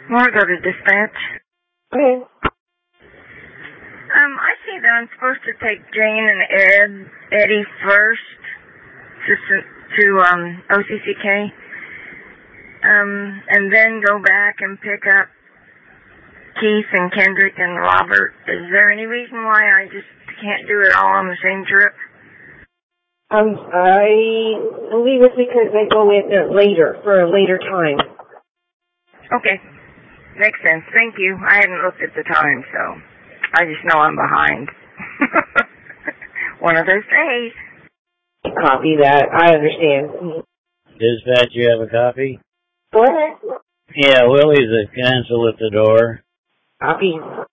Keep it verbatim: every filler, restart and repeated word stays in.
Want to go to dispatch? Okay. Um, I see that I'm supposed to take Jane and Ed, Eddie first to, to um, O C C K, um, and then go back and pick up Keith and Kendrick and Robert. Is there any reason why I just can't do it all on the same trip? Um, I believe it's because they go in uh, later, for a later time. Okay. Makes sense. Thank you. I hadn't looked at the time, so I just know I'm behind. One of those days. Copy that. I understand. Dispatch, you have a copy? Go ahead. Yeah, Willie's a cancel at the door. Copy.